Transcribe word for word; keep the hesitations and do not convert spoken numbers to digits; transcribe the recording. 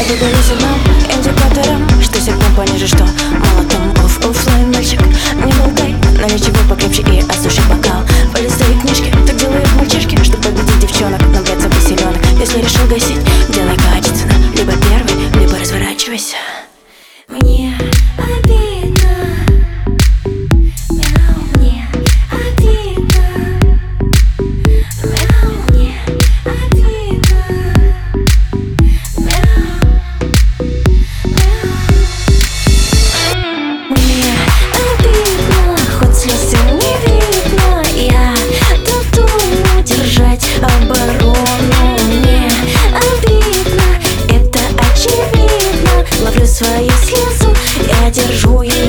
говорю сигнал индикатором, что сигнал пониже, что мало там оф оффлайн, мальчик. Не болтай, налей чего покрепче и осуши бокал. Полистай книжки, так делают мальчишки, чтобы победить девчонок, набраться поселенок. Если решил гасить, делай качественно, либо первый, либо разворачивайся. Мне обидно, мяу, мне обидно, мяу, мне обидно, мяу, мяу. Мне обидно, хоть слез не видно, я готова держать оборону. Мне обидно, это очевидно, ловлю свои слезы, я держу ее.